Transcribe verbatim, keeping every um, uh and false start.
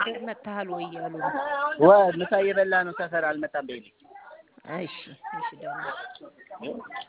አስቴር መታሃል ወይ እያሉ ነው። ወይ ምሳ እየበላ ነው ሰፈር አልመጣም በይልኝ። እሺ እሺ ዳንሽ